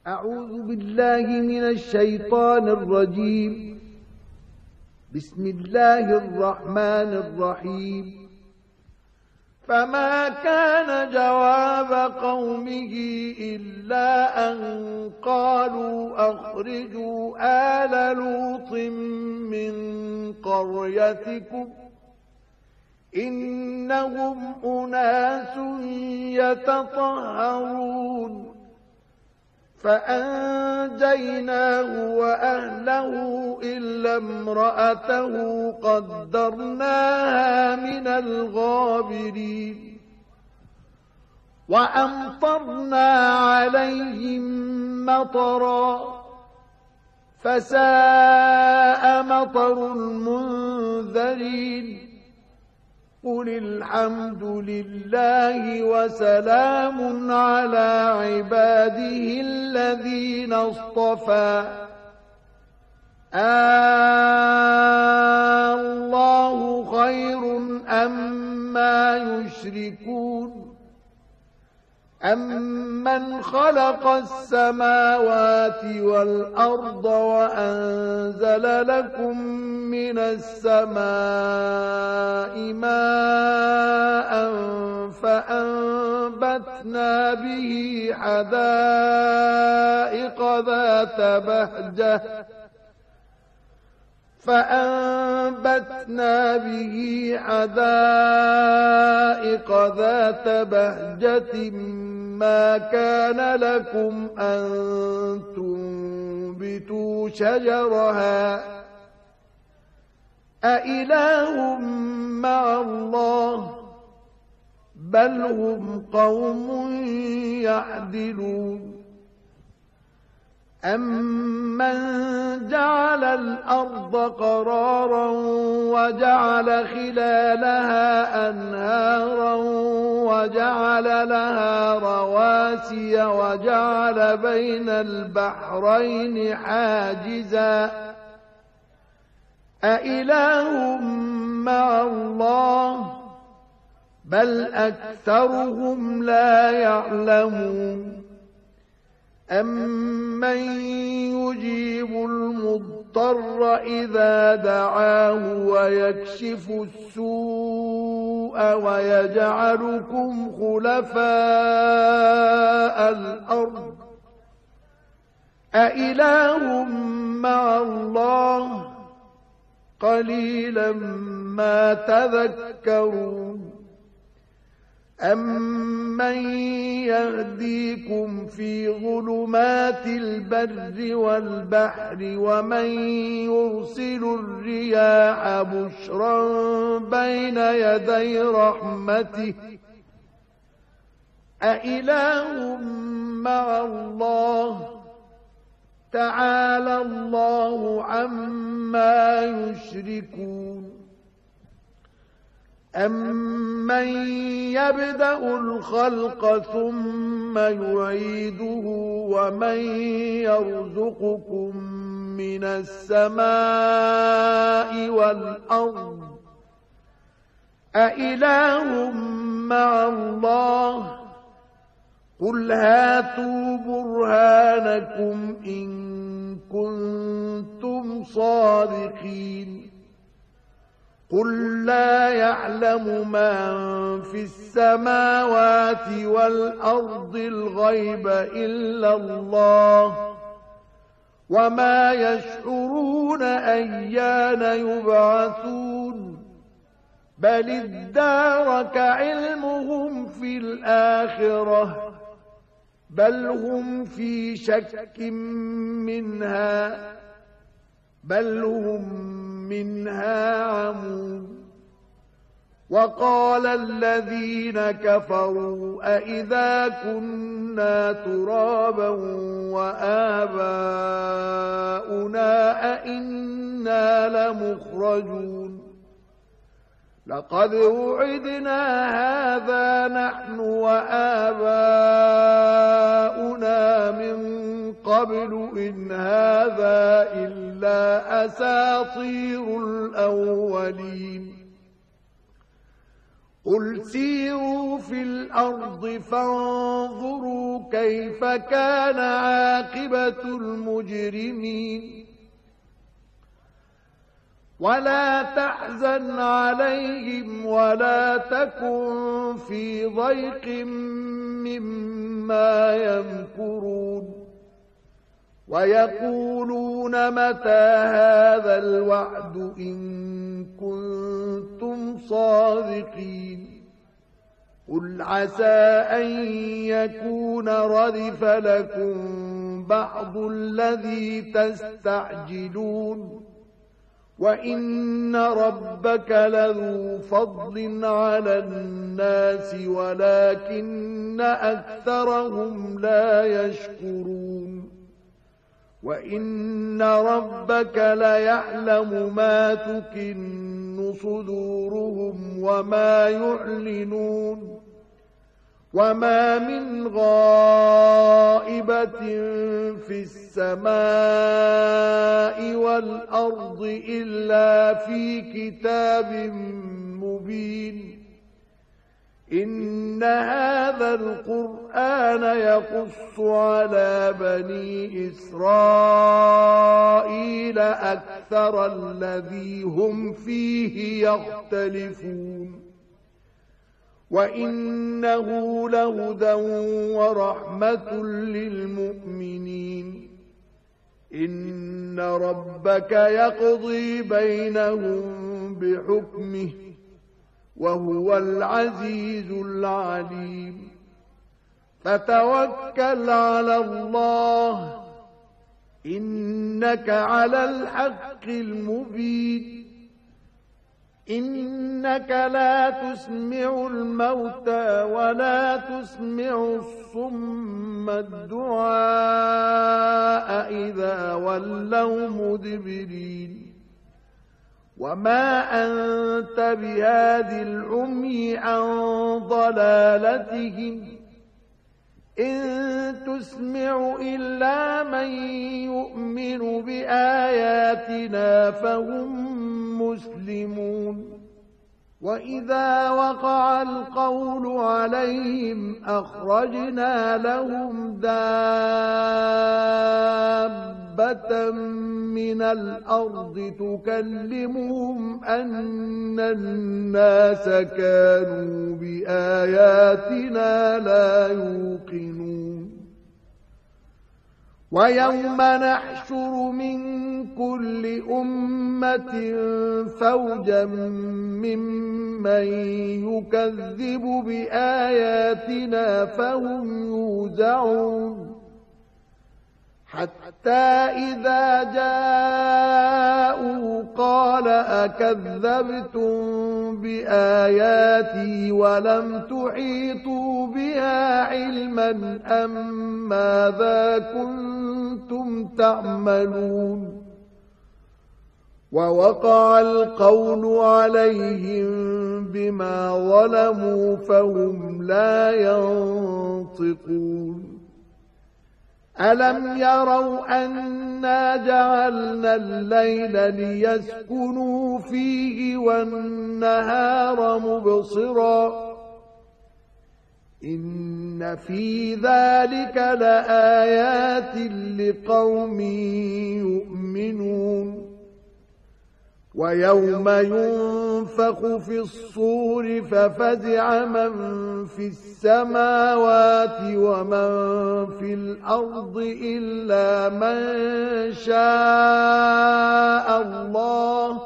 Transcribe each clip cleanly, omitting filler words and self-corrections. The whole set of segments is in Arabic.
أعوذ بالله من الشيطان الرجيم. بسم الله الرحمن الرحيم. فما كان جواب قومه إلا أن قالوا أخرجوا آل لوط من قريتكم إنهم أناس يتطهرون. فأنجيناه وأهله إلا امرأته قدرناها من الغابرين. وأمطرنا عليهم مطرا فساء مطر المنذرين. قل الحمد لله وسلام على عباده الذين اصطفى. الله خير أما يشركون. أمن خلق السماوات والأرض وأنزل لكم من السماء ماء فأنبتنا به حدائق ذات بهجة ما كان لكم أن تنبتوا شجرها أإله مع الله بل هم قوم يعدلون. أمن جعل الأرض قرارا وجعل خلالها أنهارا وجعل لها رواسي وجعل بين البحرين حاجزا أإله مع الله بل أكثرهم لا يعلمون. أمن يجيب المضطر إذا دعاه ويكشف السوء ويجعلكم خلفاء الأرض أإله مع الله قليلا ما تذكرون. أمن يهديكم في ظلمات البر والبحر ومن يرسل الرياح بشرا بين يدي رحمته أإله مع الله تعالى الله عما يشركون. أمن يبدأ الخلق ثم يعيده ومن يرزقكم من السماء والأرض أإله مع الله قل هاتوا برهانكم إن كنتم صادقين. قل لا يعلم من في السماوات والأرض الغيب إلا الله وما يشعرون أيان يبعثون. بل ادارك علمهم في الآخرة بل هم في شك منها بل هم منها عمون. وقال الذين كفروا أإذا كنا ترابا وآباؤنا أإنا لمخرجون. لقد وعدنا هذا نحن وآباؤنا من قبل إن هذا إلا أساطير الأولين. قل سيروا في الأرض فانظروا كيف كان عاقبة المجرمين ولا تحزن عليهم ولا تكن في ضيق مما يمكرون ويقولون متى هذا الوعد إن كنتم صادقين قل عسى أن يكون ردف لكم بعض الذي تستعجلون وإن ربك لذو فضل على الناس ولكن أكثرهم لا يشكرون وإن ربك ليعلم ما تكن صدورهم وما يعلنون وما من غائبة في السماء والأرض إلا في كتاب مبين إن هذا القرآن يقص على بني إسرائيل أكثر الذي هم فيه يختلفون وإنه لهدى ورحمة للمؤمنين إن ربك يقضي بينهم بحكمه وهو العزيز العليم فتوكل على الله إنك على الحق المبين إنك لا تسمع الموتى ولا تسمع الصم الدعاء إذا ولوا مدبرين وما أنت بهاد العمي عن ضلالتهم إن تسمع إلا من يؤمن بآياتنا فهم مسلمون وإذا وقع القول عليهم أخرجنا لهم دابة من الأرض تكلمهم أن الناس كانوا بآياتنا لا يوقنون ويوم نحشر من كل أمة فوجا ممن يكذب بآياتنا فهم يوزعون حتى إذا جاءوا قال أكذبتم بآياتي ولم تحيطوا بها علما أم ماذا كنتم تعملون ووقع القول عليهم بما ظلموا فهم لا ينطقون ألم يروا أنا جعلنا الليل ليسكنوا فيه والنهار مبصرا إن في ذلك لآيات لقوم يؤمنون ويوم ينفخ في الصور ففزع من في السماوات ومن في الأرض إلا من شاء الله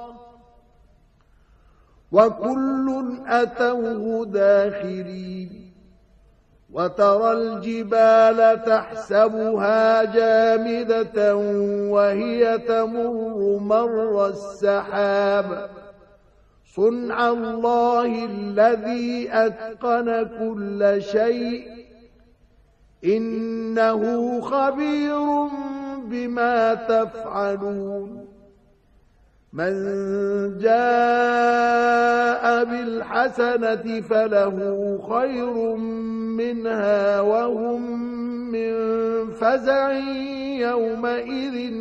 وكل أتوه داخرين وترى الجبال تحسبها جامدة وهي تمر مر السحاب صنع الله الذي أتقن كل شيء إنه خبير بما تفعلون من جاء بالحسنة فله خير منها وهم من فزع يومئذ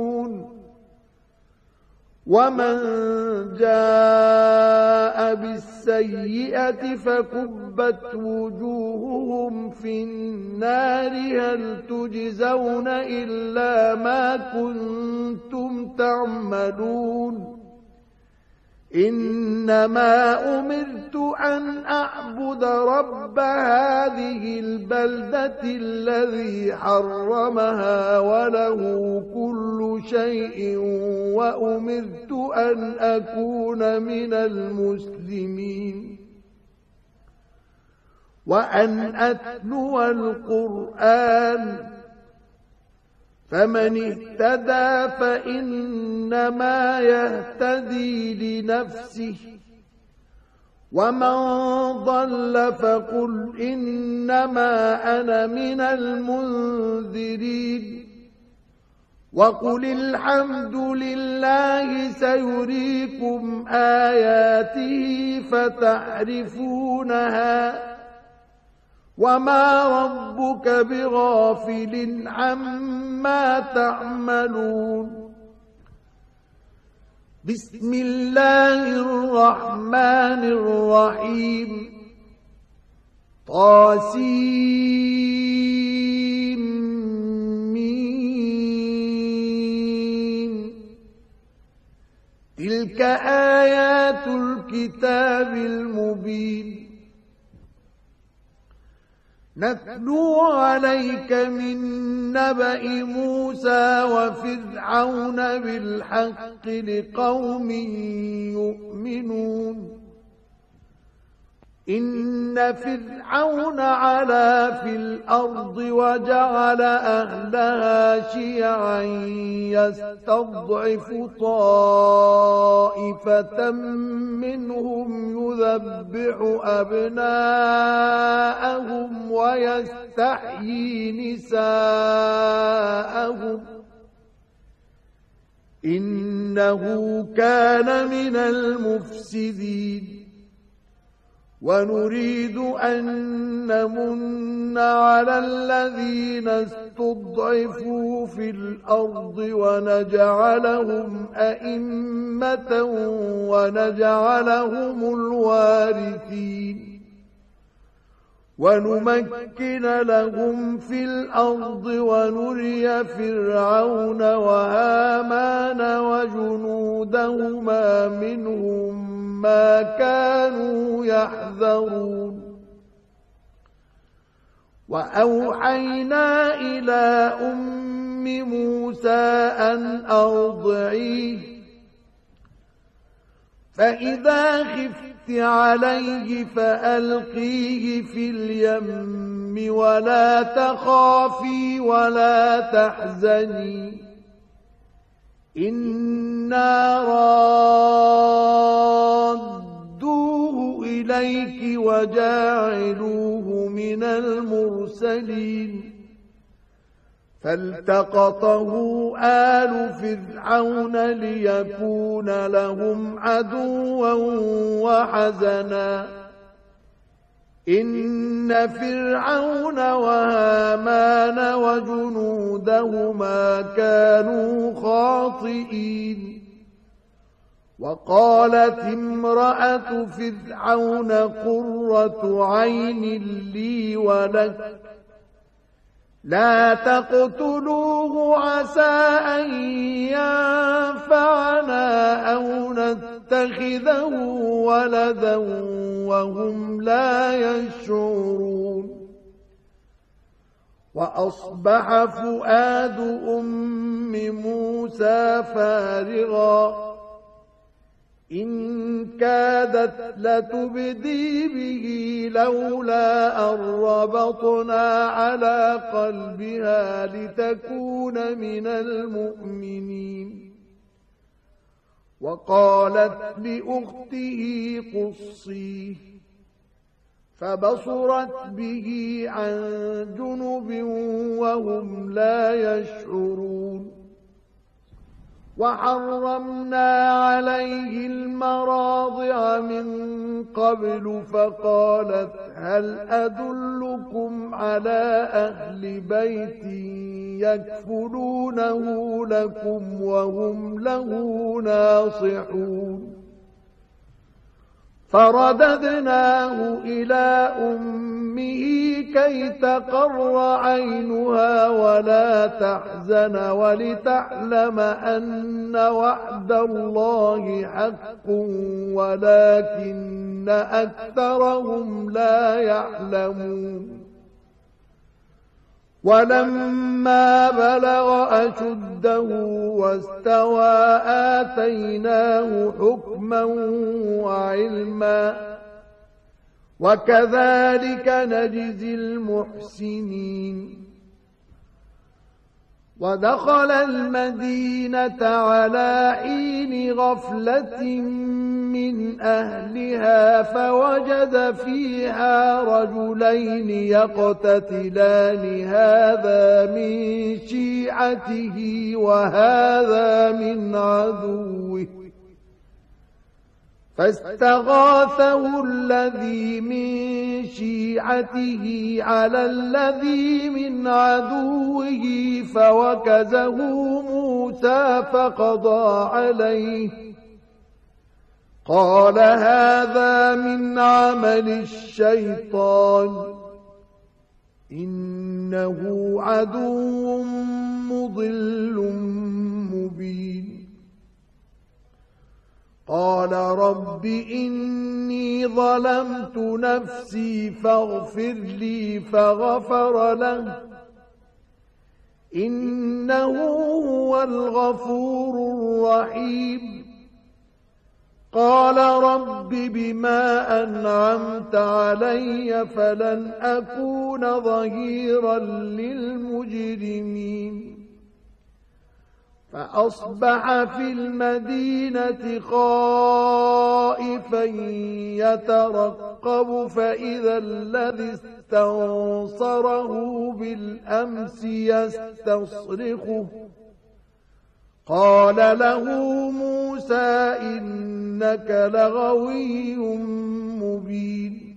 آمنون ومن جاء بالسيئة بالسيئة فكبت وجوههم في النار هل تجزون إلا ما كنتم تعملون إنما أمرت أن أعبد رب هذه البلدة الذي حرمها وله كل شيء وأمرت أن أكون من المسلمين وأن أتلو القرآن فمن اهتدى فإنما يهتدي لنفسه ومن ضل فقل إنما أنا من المنذرين وقل الحمد لله سيريكم آياته فتعرفونها وما ربك بغافل عما تعملون بسم الله الرحمن الرحيم طاسيم تلك آيات الكتاب المبين نتلو عليك من نبأ موسى وفرعون بالحق لقوم يؤمنون إن فرعون علا في الأرض وجعل أهلها شيعا يستضعف طائفة منهم يذبح أبناءهم ويستحيي نساءهم إنه كان من المفسدين ونريد أن نمن على الذين استضعفوا في الأرض ونجعلهم أئمة ونجعلهم الوارثين ونمكن لهم في الأرض ونري فرعون وهامان وجنودهما منهم ما كانوا يحذرون وأوحينا إلى أم موسى أن أرضعيه فإذا خفت عليه فألقيه في اليم ولا تخافي ولا تحزني إنا رادوه إليك وجاعلوه من المرسلين فالتقطه آل فرعون ليكون لهم عدوا وحزنا إن فرعون وهامان وجنودهما كانوا خاطئين وقالت امرأة فرعون قرة عين لي ولك لا تقتلوه عسى أن ينفعنا أو نتخذه ولدا وهم لا يشعرون وأصبح فؤاد أم موسى فارغا إن كادت لتبدي به لولا أن ربطنا على قلبها لتكون من المؤمنين وقالت لأخته قصيه فبصرت به عن جنب وهم لا يشعرون وحرمنا عليه المراضع من قبل فقالت هل أدلكم على أهل بيت يكفلونه لكم وهم له ناصحون فرددناه إلى أمه كي تقر عينها ولا تحزن ولتعلم أن وعد الله حق ولكن أكثرهم لا يعلمون ولما بلغ أشده واستوى آتيناه حكما وعلما وكذلك نجزي المحسنين ودخل المدينة على حين غفلة من أهلها فوجد فيها رجلين يقتتلان هذا من شيعته وهذا من عدوه فاستغاثه الذي من شيعته على الذي من عدوه فوكزه موسى فقضى عليه قال هذا من عمل الشيطان إنه عدو مضل مبين قال رب إني ظلمت نفسي فاغفر لي فغفر له إنه هو الغفور الرحيم قال رب بما أنعمت علي فلن أكون ظهيرا للمجرمين فأصبح في المدينة خائفا يترقب فإذا الذي استنصره بالأمس يستصرخه قال له موسى إنك لغوي مبين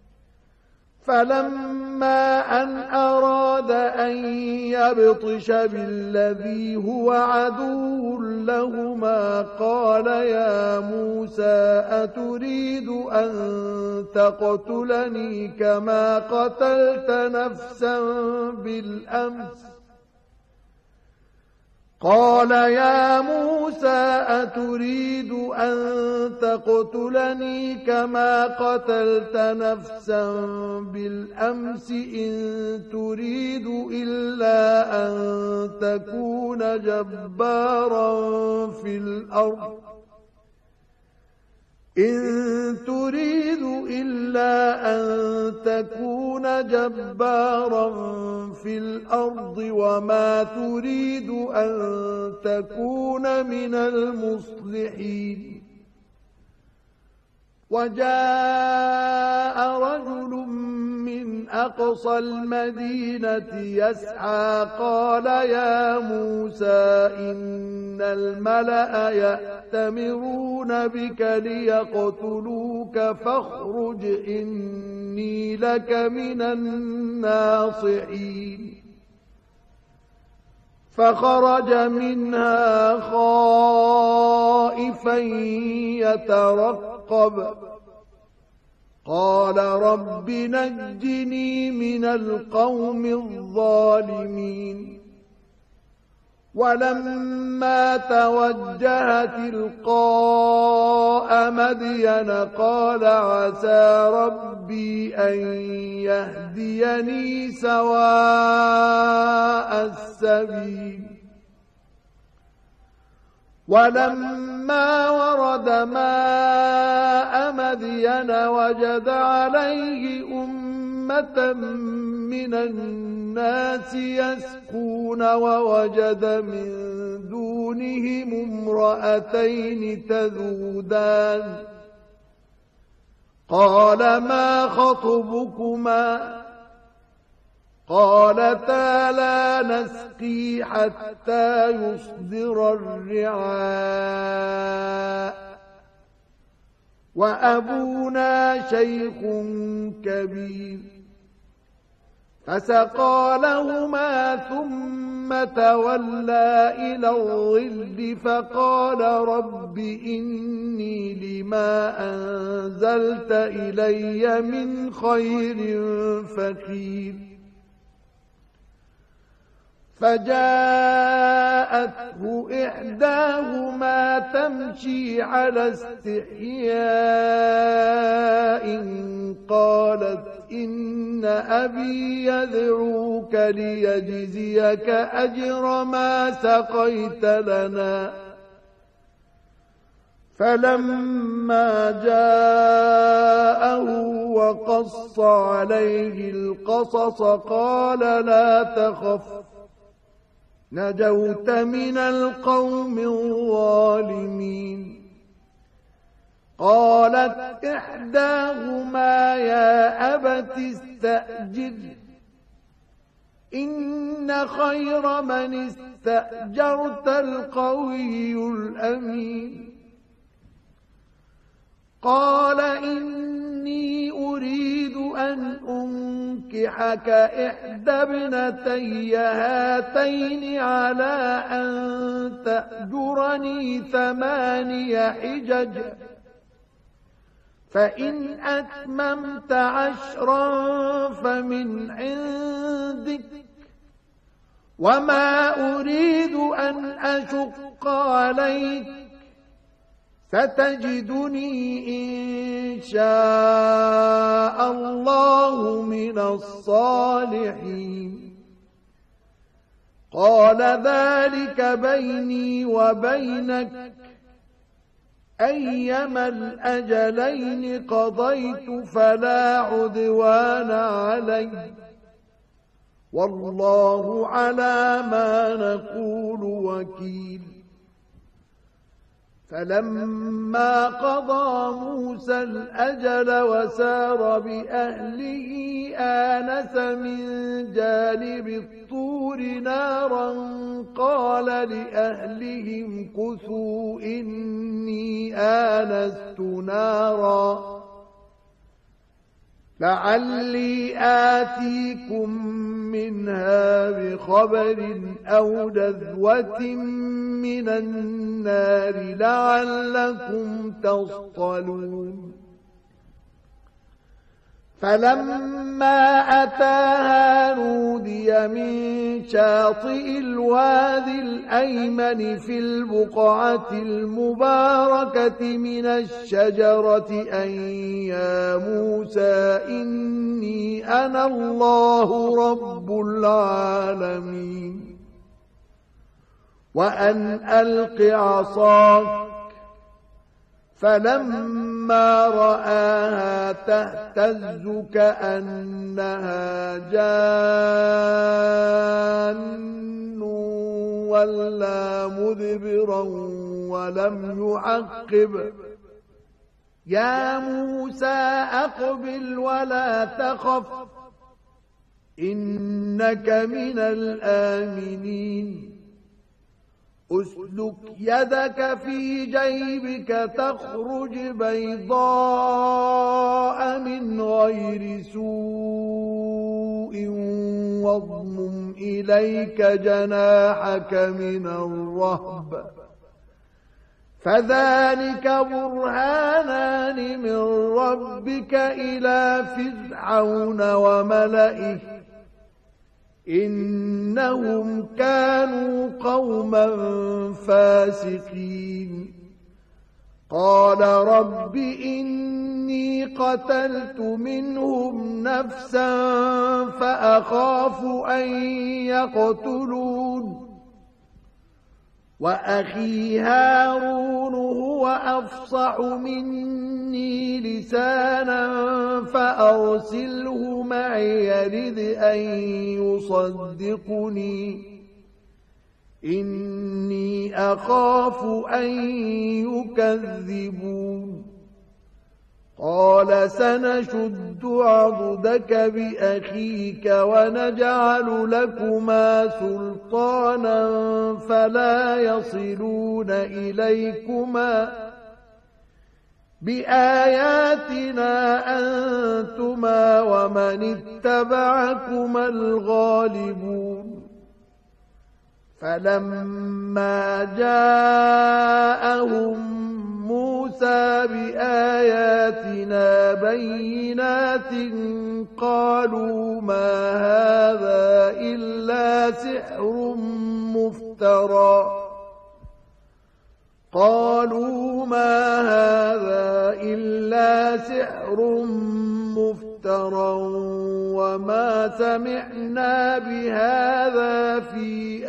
فلما أن أراد أن يبطش بالذي هو عدو لهما قال يا موسى أتريد أن تقتلني كما قتلت نفسا بالأمس قال يا موسى أتريد أن تقتلني كما قتلت نفسا بالأمس إن تريد إلا أن تكون جبارا في الأرض إن تريد إلا أن تكون جبارا في الأرض وما تريد أن تكون من المصلحين وجاء رجل من أقصى المدينة يسعى قال يا موسى إن الملأ يأتمرون بك ليقتلوك فاخرج إني لك من الناصحين فخرج منها خائفا يترقب قال رب نجني من القوم الظالمين ولما توجه تلقاء مدين قال عسى ربي أن يهديني سواء السبيل ولما ورد ماء مدين وجد عليه أمة من الناس يسقون ووجد من دونهم امرأتين تذودان قال ما خطبكما قالتا لا نسقي حتى يصدر الرعاء وأبونا شيخ كبير فسقى لهما ثم ثم تولى إلى الظل فقال رب إني لما أنزلت إلي من خير فقير فجاءته إحداهما تمشي على استحياء قالت إن أبي يدعوك ليجزيك أجر ما سقيت لنا فلما جاءه وقص عليه القصص قال لا تخف نجوت من القوم الظالمين قالت إحداهما يا أبت استأجر إن خير من استأجرت القوي الأمين قال إني أريد أن أنكحك إحدى ابنتي هاتين على أن تأجرني 8 حجج فإن أتممت 10 فمن عندك وما أريد أن أشق عليك ستجدني إن شاء الله من الصالحين قال ذلك بيني وبينك أيما الأجلين قضيت فلا عدوان علي والله على ما نقول وكيل فلما قضى موسى الأجل وسار بأهله آنس من جانب الطور نارا قال لأهلهم كثوا إني آنست نارا لعلي آتيكم منها بخبر أو جذوة من النار لعلكم تصطلون فلما أتاها نودي من شاطئ الوادي الأيمن في البقعة المباركة من الشجرة أن يا موسى إني أنا الله رب العالمين وأن ألق عصاك فلما رآها تهتز كأنها جان ولا مدبرا ولم يعقب يا موسى أقبل ولا تخف إنك من الآمنين أسلك يدك في جيبك تخرج بيضاء من غير سوء واضمم إليك جناحك من الرهب فذلك برهانان من ربك إلى فرعون وملئه إنهم كانوا قوما فاسقين قال رب إني قتلت منهم نفسا فأخاف أن يقتلون وأخي هارون هو أفصح مني لسانا فأرسله معي يرد أن يصدقني إني أخاف أن يكذبون قال سنشد عضدك بأخيك ونجعل لكما سلطانا فلا يصلون إليكما بآياتنا أنتما ومن اتبعكما الغالبون فلما جاءهم موسى بآياتنا بينات قالوا ما هذا إلا سحر مفترى وما سمعنا بهذا في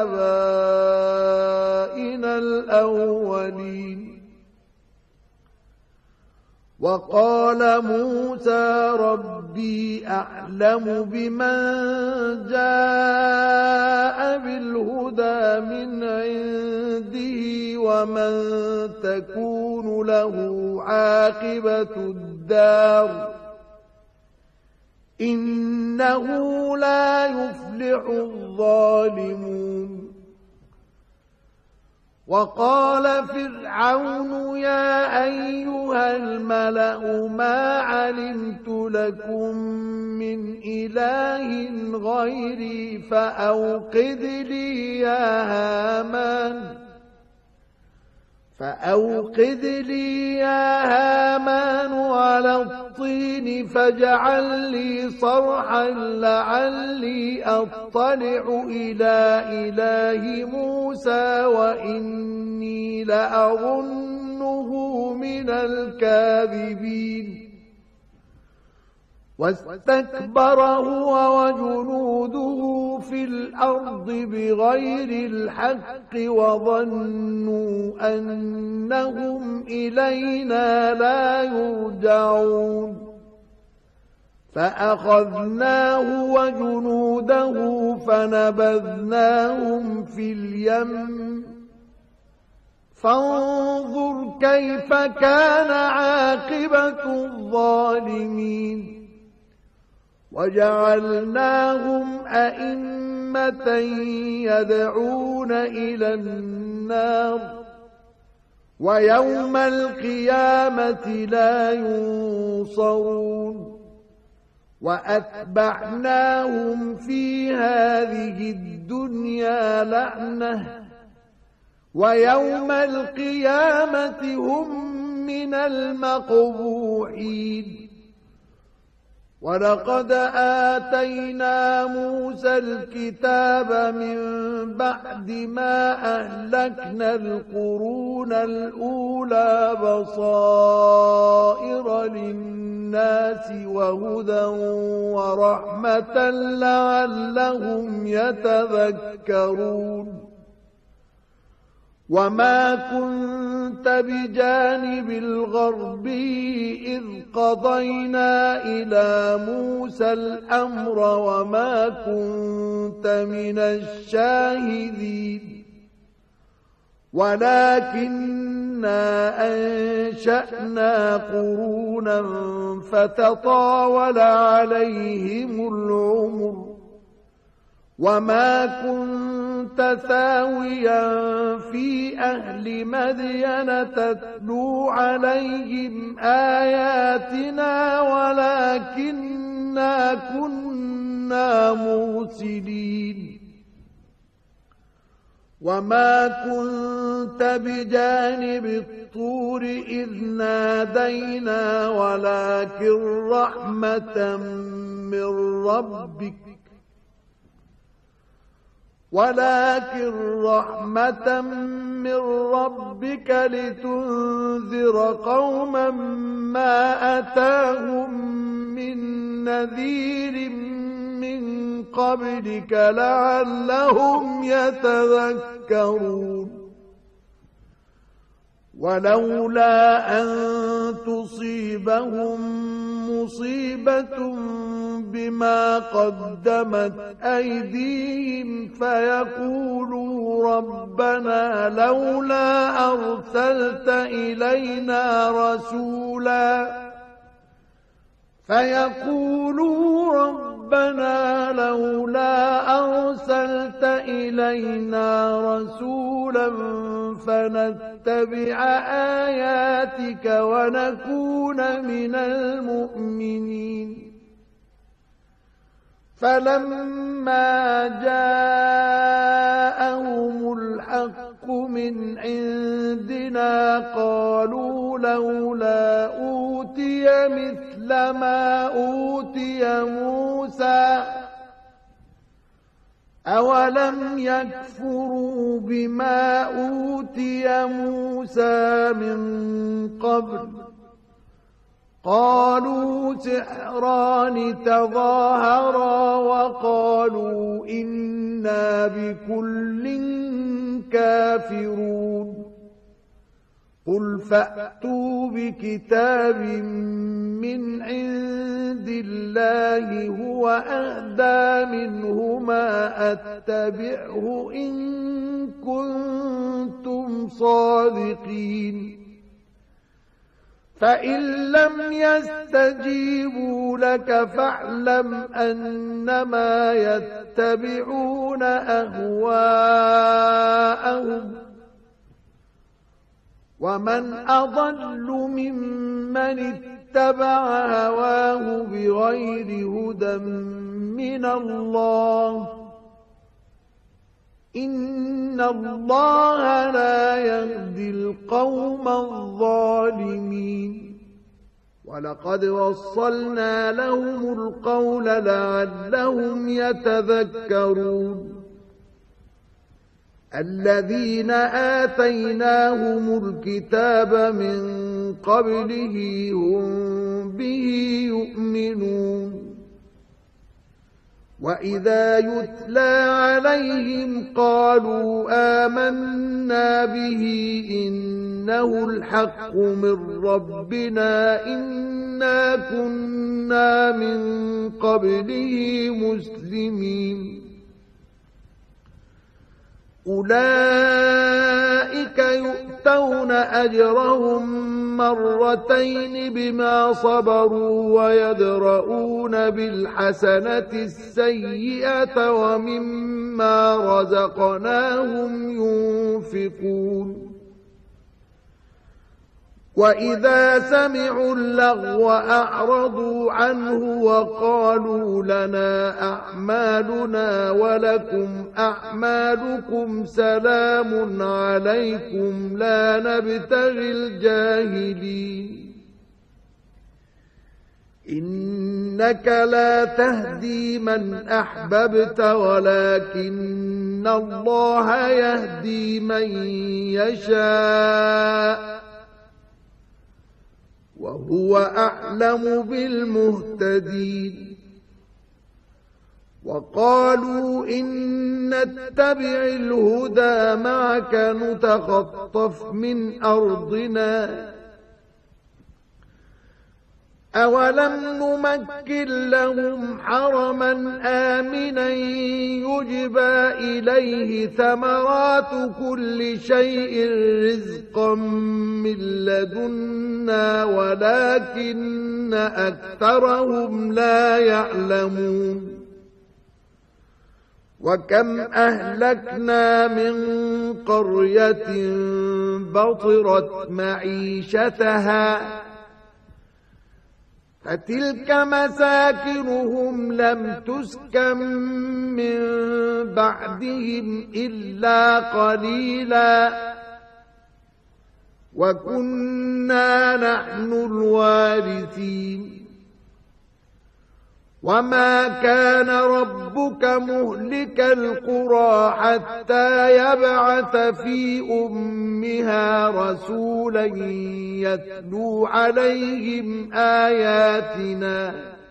آبائنا الأولين. وقال موسى ربي أعلم بمن جاء بالهدى من عنده ومن تكون له عاقبة الدار إنه لا يفلح الظالمون. وقال فرعون يا أيها الملأ ما علمت لكم من إله غيري فأوقد لي يا هامان على الطين فاجعل لي صرحا لعلي أطلع إلى إله موسى وإني لأظنه من الكاذبين. واستكبر هو وجنوده في الأرض بغير الحق وظنوا أنهم إلينا لا يرجعون. فأخذناه وجنوده فنبذناهم في اليم فانظر كيف كان عاقبة الظالمين. وجعلناهم أئمة يدعون إلى النار ويوم القيامة لا ينصرون. وأتبعناهم في هذه الدنيا لعنة ويوم القيامة هم من المقبوحين. ولقد آتينا موسى الكتاب من بعد ما أهلكنا القرون الأولى بصائر للناس وهدى ورحمة لعلهم يتذكرون. وما كنت بجانب الغربي إذ قضينا إلى موسى الأمر وما كنت من الشاهدين ولكننا أنشأنا قرونا فتطاول عليهم العمر وما كنت ثاويا في أهل مدين تتلو عليهم آياتنا ولكننا كنا مرسلين. وما كنت بجانب الطور إذ نادينا ولكن رحمة من ربك لتنذر قوما ما أتاهم من نذير من قبلك لعلهم يتذكرون. ولولا أن تصيبهم مصيبة بما قدمت أيديهم فيقولوا ربنا لولا أرسلت إلينا رسولا فنتبع آياتك ونكون من المؤمنين. فلما جاءهم من عندنا قالوا لولا أوتي مثل ما أوتي موسى أولم يكفروا بما أوتي موسى من قبل قالوا سحران تظاهرا وقالوا إنا بكل كافرون قل فأتوا بكتاب من عند الله هو أهدى منهما أتبعه إن كنتم صادقين فإن لم يستجيبوا لك فاعلم أنما يتبعون أهواءهم ومن أضل ممن اتبع هواه بغير هدى من الله إن الله لا يهدي القوم الظالمين ولقد وصلنا لهم القول لعلهم يتذكرون الذين آتيناهم الكتاب من قبله هم به يؤمنون وإذا يتلى عليهم قالوا آمنا به إنه الحق من ربنا إنا كنا من قبله مسلمين أولئك يؤتون أجرهم مرتين بما صبروا ويدرؤون بالحسنة السيئة ومما رزقناهم ينفقون وإذا سمعوا اللغو أعرضوا عنه وقالوا لنا أعمالنا ولكم أعمالكم سلام عليكم لا نبتغي الجاهلين إنك لا تهدي من أحببت ولكن الله يهدي من يشاء وهو أعلم بالمهتدين وقالوا إن نتبع الهدى معك نتخطف من أرضنا أولم نمكن لهم حرما آمنا يجبى إليه ثمرات كل شيء رزقا من لدنا ولكن أكثرهم لا يعلمون وكم أهلكنا من قرية بطرت معيشتها فتلك مساكنهم لم تسكن من بعدهم إلا قليلا وكنا نحن الوارثين وما كان ربك مهلك القرى حتى يبعث في أمها رسولا يتلو عليهم آياتنا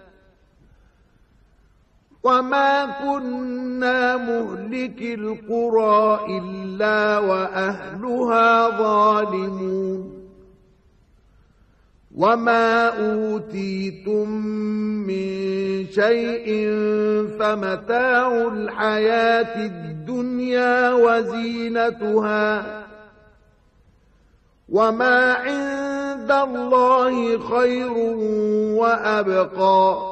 وما كنا مهلك القرى إلا وأهلها ظالمون وما أوتيتم من شيء فمتاع الحياة الدنيا وزينتها وما عند الله خير وأبقى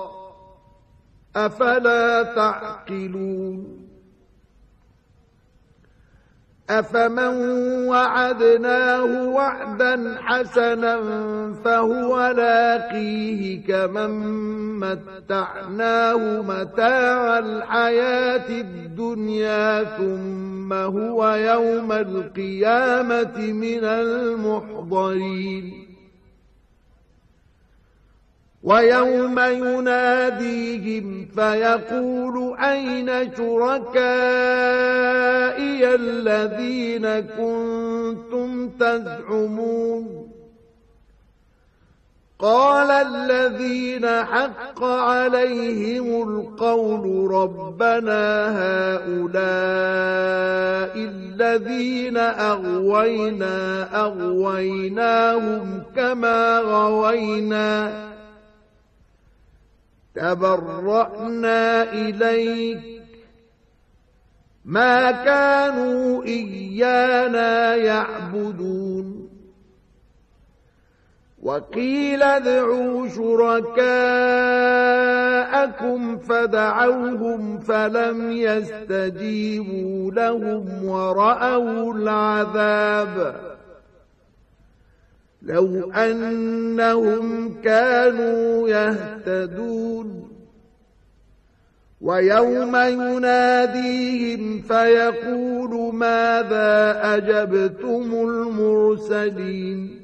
أفلا تعقلون أفمن وعدناه وعدا حسنا فهو لاقيه كمن متعناه متاع الحياة الدنيا ثم هو يوم القيامة من المحضرين ويوم يناديهم فيقول أين شركائي الذين كنتم تزعمون قال الذين حق عليهم القول ربنا هؤلاء الذين أغويناهم كما غوينا تبرأنا إليك ما كانوا إيانا يعبدون وقيل ادعوا شركاءكم فدعوهم فلم يستجيبوا لهم ورأوا العذاب لو أنهم كانوا يهتدون ويوم يناديهم فيقول ماذا أجبتم المرسلين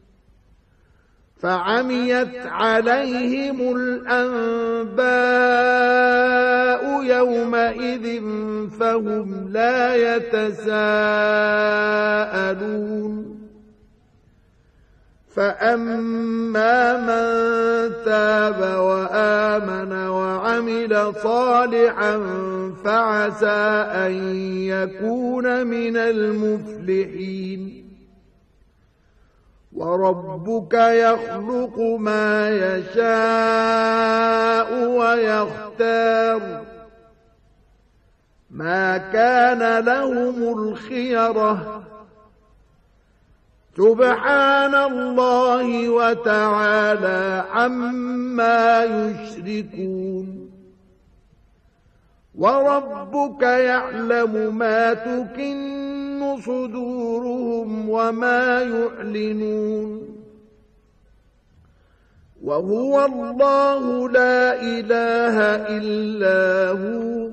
فعميت عليهم الأنباء يومئذ فهم لا يتساءلون فأما من تاب وآمن وعمل صالحا فعسى أن يكون من المفلحين وربك يخلق ما يشاء ويختار ما كان لهم الخيرة سبحان الله وتعالى عما يشركون وربك يعلم ما تكن صدورهم وما يعلنون وهو الله لا إله إلا هو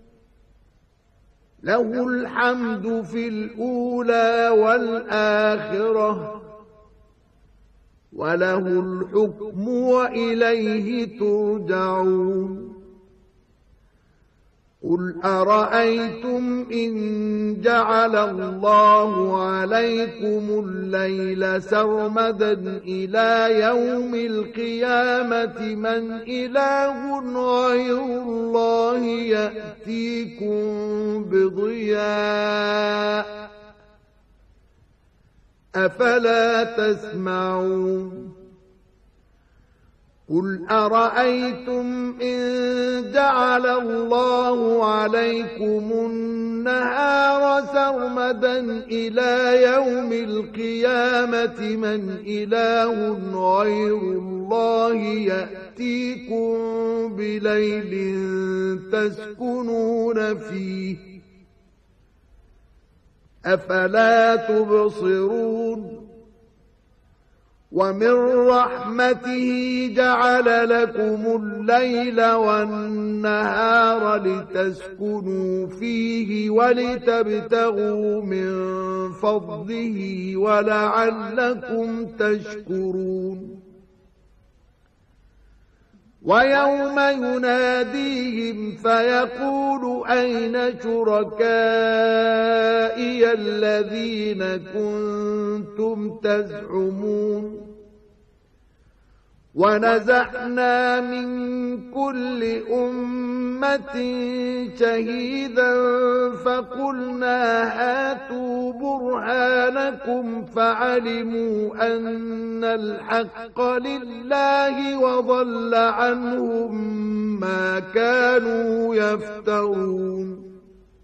له الحمد في الأولى والآخرة وله الحكم وإليه ترجعون قل أرأيتم إن جعل الله عليكم الليل سرمدا إلى يوم القيامة من إله غير الله يأتيكم بضياء أفلا تسمعون قل أرأيتم إن جعل الله عليكم النهار سرمدا إلى يوم القيامة من إله غير الله يأتيكم بليل تسكنون فيه أفلا تبصرون ومن رحمته جعل لكم الليل والنهار لتسكنوا فيه ولتبتغوا من فضله ولعلكم تشكرون ويوم يناديهم فيقول أين شركائي الذين كنتم تزعمون ونزعنا من كل أمة شهيدا فقلنا هاتوا برهانكم فعلموا أن الحق لله وضل عنهم ما كانوا يفترون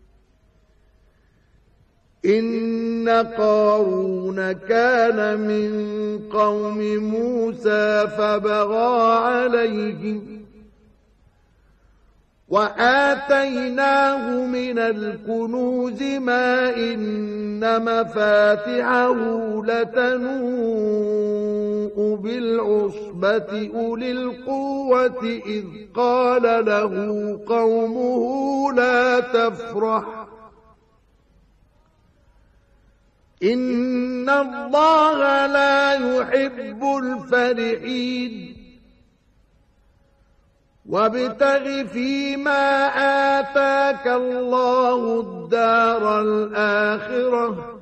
إن قارون كان من قوم موسى فبغى عليهم وآتيناه من الكنوز ما إن مفاتحه لتنوء بالعصبة أولي القوة إذ قال له قومه لا تفرح إن الله لا يحب الفرحين وابتغ فيما آتاك الله الدار الآخرة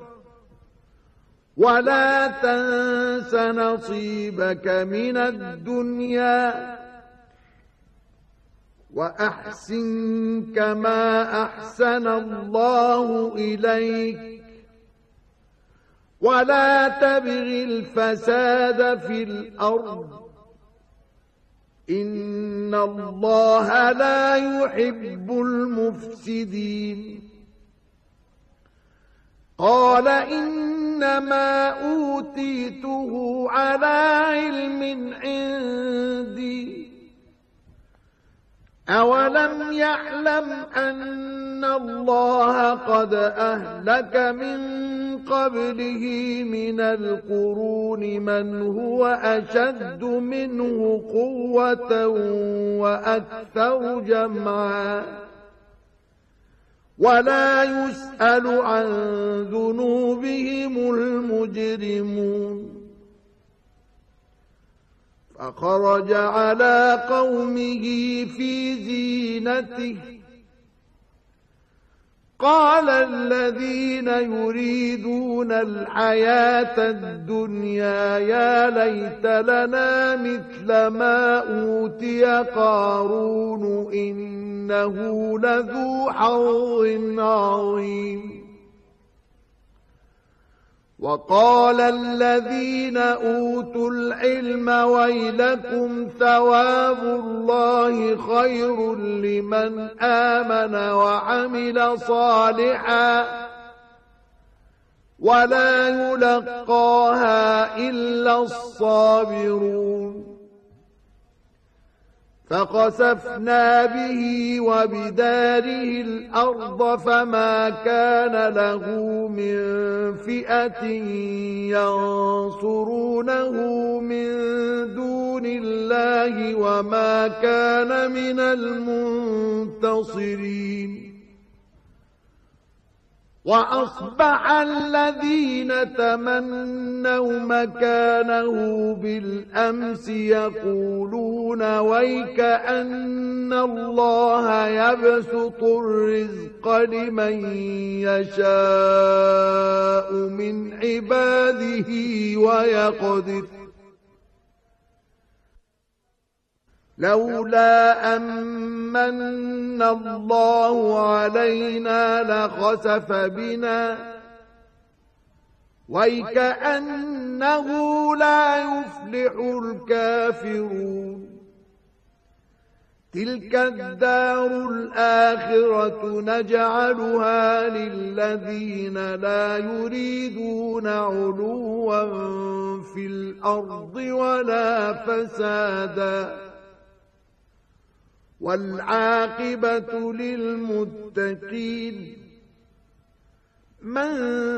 ولا تنس نصيبك من الدنيا وأحسن كما أحسن الله إليك ولا تبغ الفساد في الأرض إن الله لا يحب المفسدين قال إنما أوتيته على علم عندي أولم يعلم أن الله قد أهلك من قبله من القرون من هو أشد منه قوة وأكثر جمعا ولا يسأل عن ذنوبهم المجرمون فخرج على قومه في زينته قال الذين يريدون الحياة الدنيا يا ليت لنا مثل ما أوتي قارون إنه لذو حظ عظيم وقال الذين أوتوا العلم ويلكم ثواب الله خير لمن آمن وعمل صالحا ولا يلقاها إلا الصابرون فخسفنا به وبداره الأرض فما كان له من فئة ينصرونه من دون الله وما كان من المنتصرين وأصبح الذين تمنوا مكانه بالأمس يقولون ويك أن الله يبسط الرزق لمن يشاء من عباده ويقدر لولا أمن الله علينا لخسف بنا ويكأنه لا يفلح الكافرون تلك الدار الآخرة نجعلها للذين لا يريدون علوا في الأرض ولا فسادا والعاقبة للمتقين من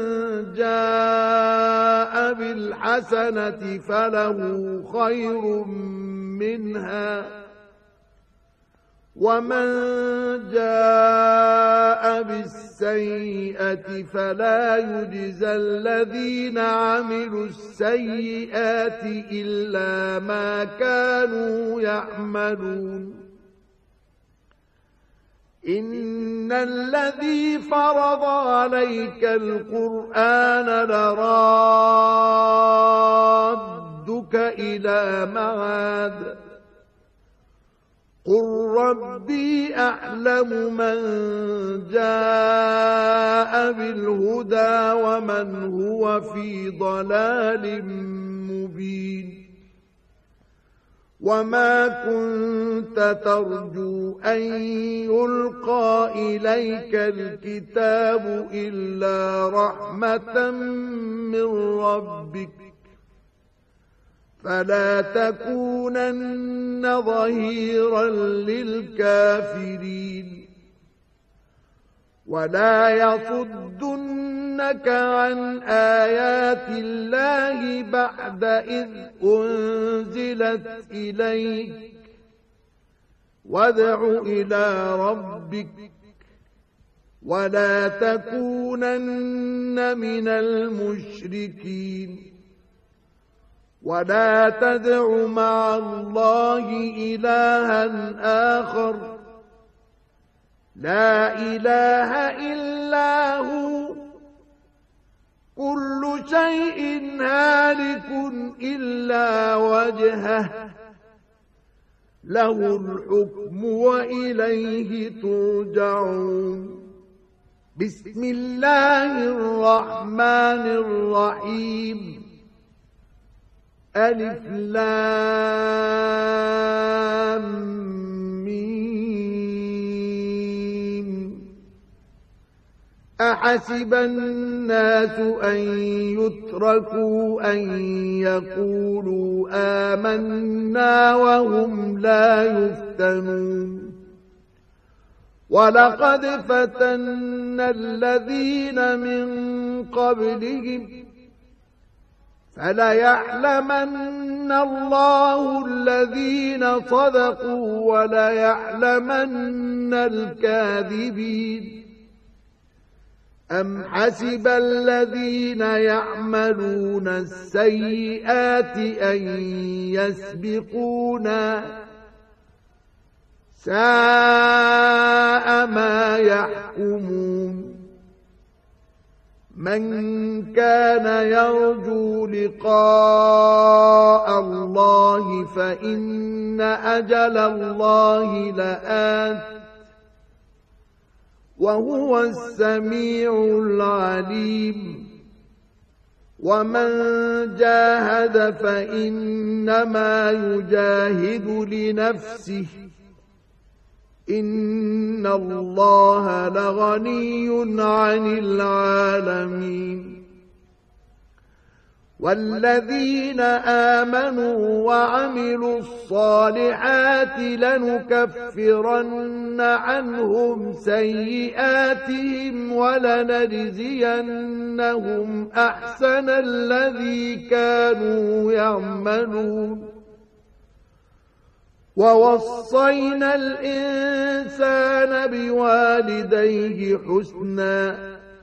جاء بالحسنة فله خير منها ومن جاء بالسيئة فلا يجزى الذين عملوا السيئات إلا ما كانوا يعملون إن الذي فرض عليك القرآن لرادك إلى معاد قل ربي أعلم من جاء بالهدى ومن هو في ضلال مبين وما كنت ترجو أن يلقى إليك الكتاب إلا رحمة من ربك فلا تكونن ظهيرا للكافرين ولا يصدنك عن آيات الله بعد إذ أنزلت إليك وادع إلى ربك ولا تكونن من المشركين ولا تدع مع الله إلها آخر لا إله إلا هو كل شيء هالك إلا وجهه له الحكم وإليه ترجعون بسم الله الرحمن الرحيم ألف لام ميم أحسب الناس أن يتركوا أن يقولوا آمنا وهم لا يفتنون ولقد فتنا الذين من قبلهم فليعلمن الله الذين صدقوا وليعلمن الكاذبين أم حسب الذين يعملون السيئات أن يسبقونا ساء ما يحكمون من كان يرجو لقاء الله فإن أجل الله لآت وهو السميع العليم ومن جاهد فإنما يجاهد لنفسه إن الله لغني عن العالمين والذين آمنوا وعملوا الصالحات لنكفرن عنهم سيئاتهم ولنجزينهم أحسن الذي كانوا يعملون ووصينا الإنسان بوالديه حسنا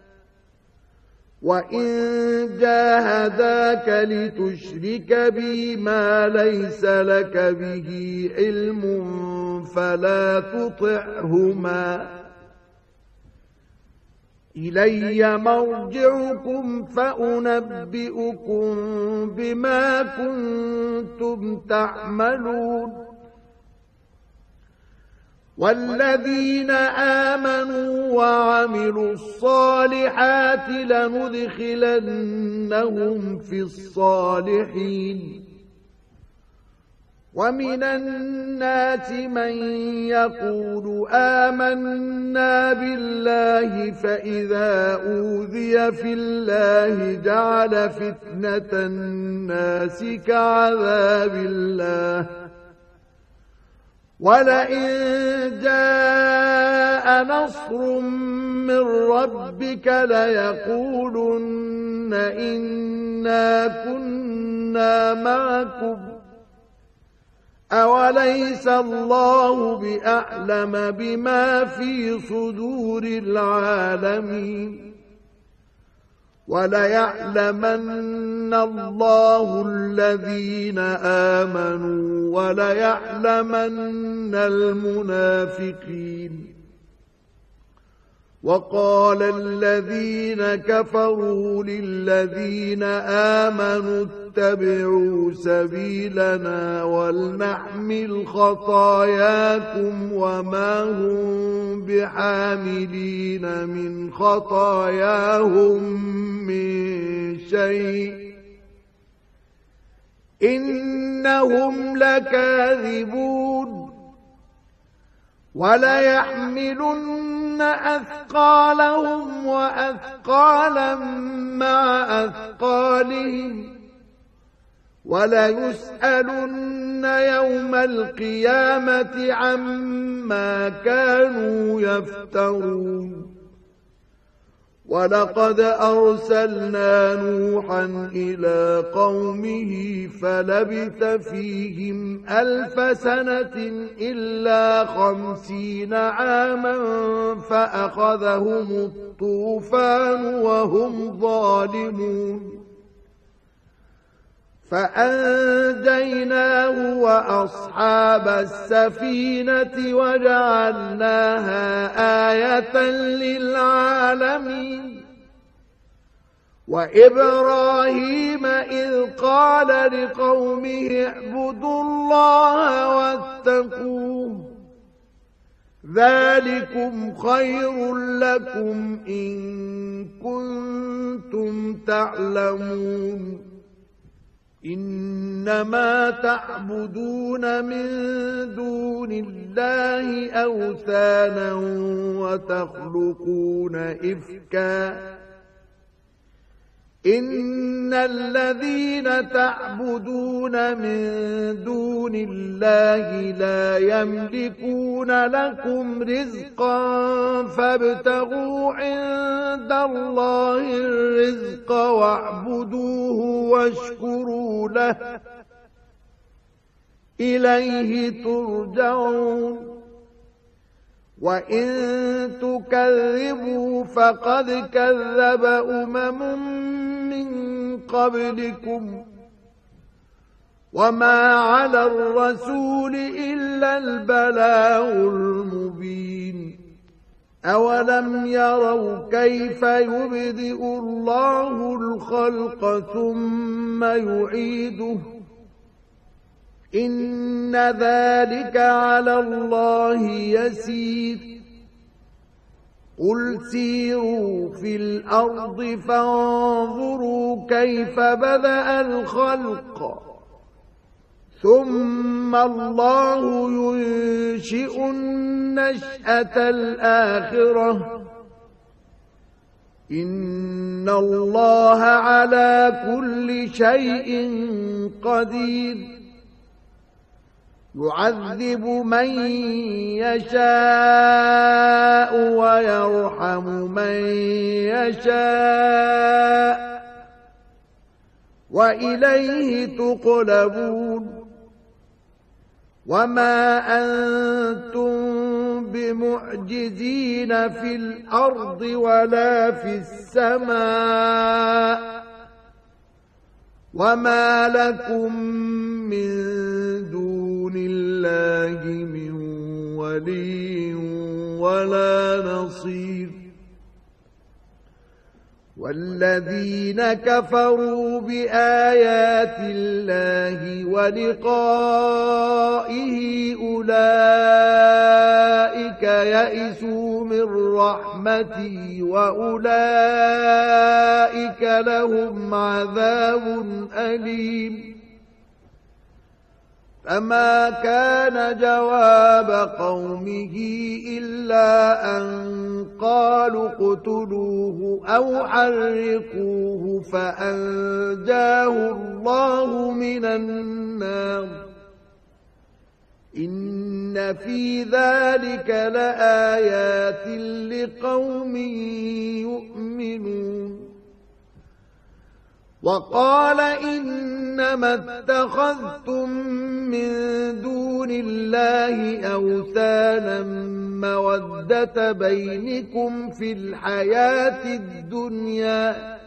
وإن جاهداك لتشرك بي ما ليس لك به علم فلا تطعهما إلي مرجعكم فأنبئكم بما كنتم تعملون والذين آمنوا وعملوا الصالحات لندخلنهم في الصالحين ومن الناس من يقول آمنا بالله فإذا أوذي في الله جعل فتنة الناس كعذاب الله ولئن جاء نصر من ربك ليقولن إنا كنا معكم أوليس الله بأعلم بما في صدور العالمين وليعلمن الله الذين آمنوا وليعلمن المنافقين وقال الذين كفروا للذين آمنوا اتبعوا سبيلنا ولنحمل خطاياكم وما هم بحاملين من خطاياهم من شيء إنهم لكاذبون وليحملن أثقالهم وأثقالا مع أثقالهم وليسألن يوم القيامة عما كانوا يفترون ولقد أرسلنا نوحا إلى قومه فلبث فيهم 1000 سنة إلا 50 عاما فأخذهم الطوفان وهم ظالمون فأنجيناه وأصحاب السفينة وجعلناها آية للعالمين وإبراهيم إذ قال لقومه اعبدوا الله واتقوه ذلكم خير لكم إن كنتم تعلمون إنما تعبدون من دون الله أوثانا وتخلقون إفكا إن الذين تعبدون من دون الله لا يملكون لكم رزقا فابتغوا عند الله الرزق واعبدوه واشكروا له إليه ترجعون وإن تكذبوا فقد كذب من قبلكم وما على الرسول إلا البلاغ المبين أولم يروا كيف يبدئ الله الخلق ثم يعيده إن ذلك على الله يسير قل سيروا في الأرض فانظروا كيف بدأ الخلق ثم الله ينشئ النشأة الآخرة إن الله على كل شيء قدير يعذب من يشاء ويرحم من يشاء وإليه تقلبون وما أنتم بمعجزين في الأرض ولا في السماء وما لكم من دون الله من ولي ولا نصير والذين كفروا بآيات الله ولقائه أولئك يئسوا من رحمتي وأولئك لهم عذاب أليم فما كان جواب قومه إلا أن قالوا اقتلوه أو حرقوه فأنجاه الله من النار إن في ذلك لآيات لقوم يؤمنون وقال إنما اتخذتم من دون الله أوثانا مودة بينكم في الحياة الدنيا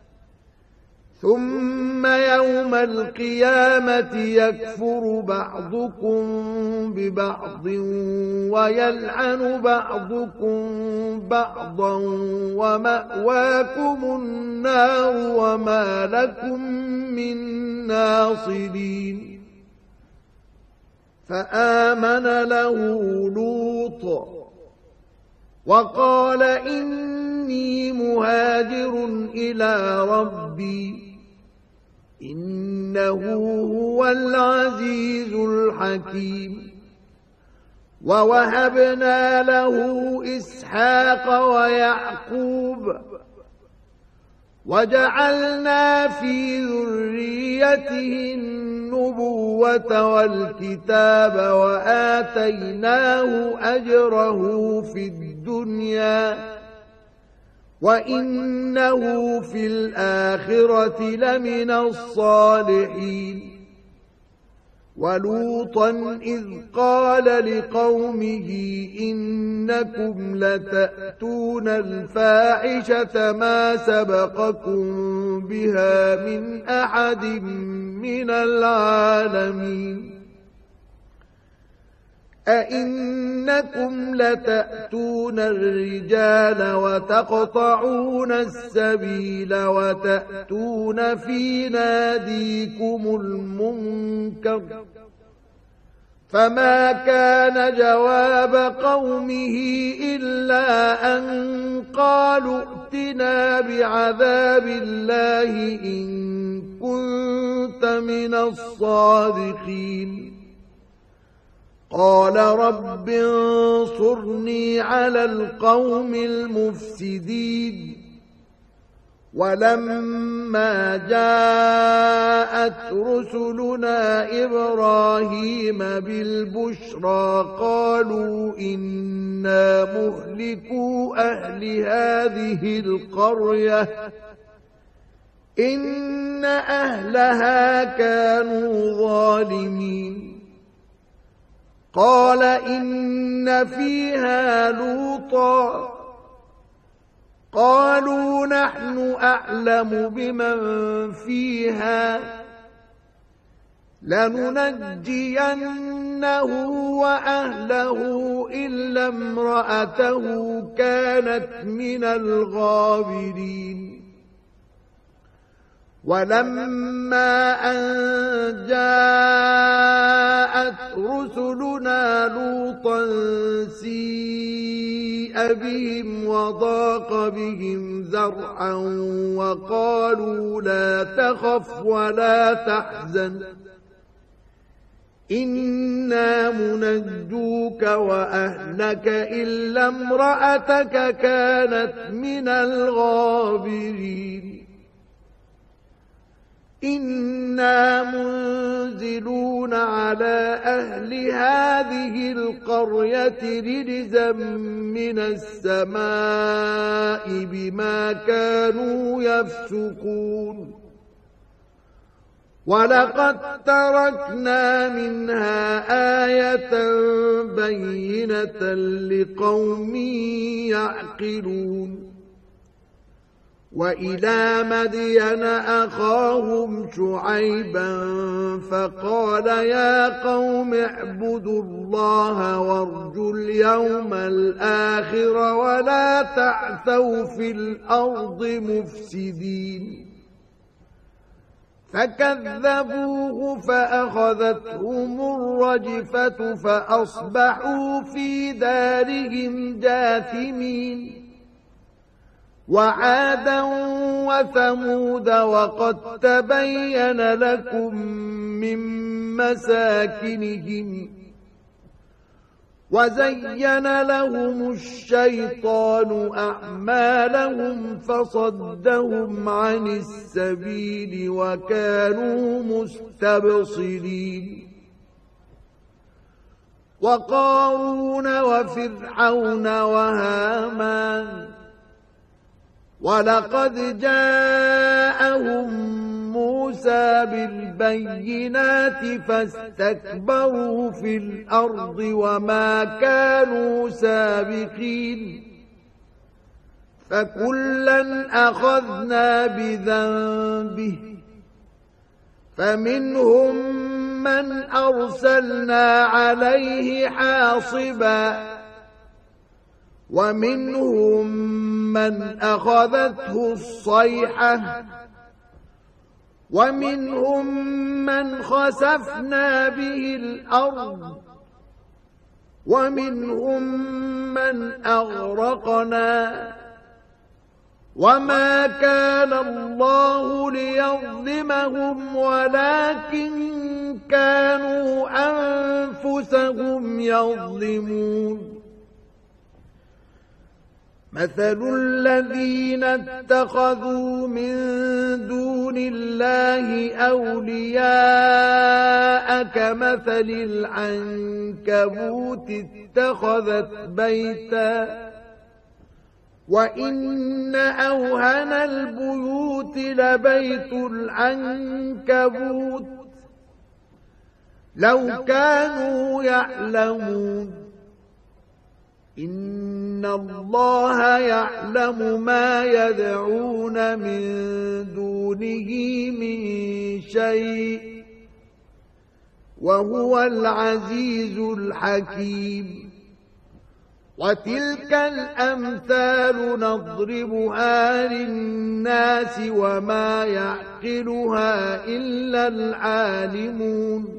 ثم يوم القيامة يكفر بعضكم ببعض ويلعن بعضكم بعضا ومأواكم النار وما لكم من ناصرين فآمن له لوط وقال إني مهاجر إلى ربي إنه هو العزيز الحكيم ووهبنا له إسحاق ويعقوب وجعلنا في ذريته النبوة والكتاب وآتيناه أجره في الدنيا وإنه في الآخرة لمن الصالحين ولوطا إذ قال لقومه إنكم لتأتون الفاحشة ما سبقكم بها من أحد من العالمين أئنكم لتأتون الرجال وتقطعون السبيل وتأتون في ناديكم المنكر فما كان جواب قومه إلا أن قالوا ائتنا بعذاب الله إن كنت من الصادقين قال رب انصرني على القوم المفسدين ولما جاءت رسلنا إبراهيم بالبشرى قالوا إنا مهلكو أهل هذه القرية إن أهلها كانوا ظالمين قال إن فيها لوطا قالوا نحن أعلم بمن فيها لننجينه وأهله إلا امرأته كانت من الغابرين ولما أن جاءت رسلنا لوطا سيء بهم وضاق بهم ذرعا وقالوا لا تخف ولا تحزن إنا منجوك وأهلك إلا امرأتك كانت من الغابرين إنا منزلون على أهل هذه القرية رجزا من السماء بما كانوا يفسقون ولقد تركنا منها آية بينة لقوم يعقلون وإلى مدين أخاهم شعيبا فقال يا قوم اعبدوا الله وارجوا اليوم الآخر ولا تعثوا في الأرض مفسدين فكذبوه فأخذتهم الرجفة فأصبحوا في دارهم جاثمين وعادا وثمود وقد تبين لكم من مساكنهم وزين لهم الشيطان أعمالهم فصدهم عن السبيل وكانوا مستبصرين وقارون وفرعون وهامان ولقد جاءهم موسى بالبينات فاستكبروا في الأرض وما كانوا سابقين فكلا أخذنا بذنبه فمنهم من أرسلنا عليه حاصبا ومنهم من أخذته الصيحة ومنهم من خسفنا به الأرض ومنهم من أغرقنا وما كان الله ليظلمهم ولكن كانوا أنفسهم يظلمون مثل الذين اتخذوا من دون الله أولياء كمثل العنكبوت اتخذت بيتا وإن أوهن البيوت لبيت العنكبوت لو كانوا يعلمون إن الله يعلم ما يدعون من دونه من شيء وهو العزيز الحكيم وتلك الأمثال نضربها للناس وما يعقلها إلا العالمون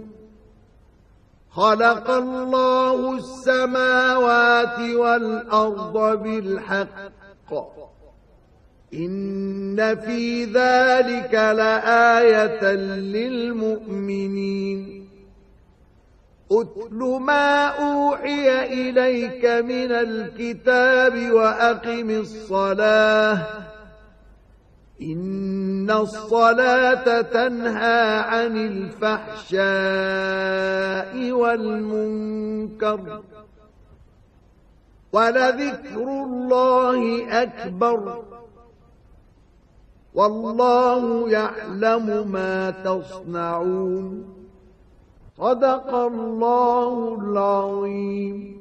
خلق الله السماوات والأرض بالحق إن في ذلك لآية للمؤمنين أتل ما أوحي إليك من الكتاب وأقم الصلاة إن الصلاة تنهى عن الفحشاء والمنكر ولذكر الله أكبر والله يعلم ما تصنعون صدق الله العظيم.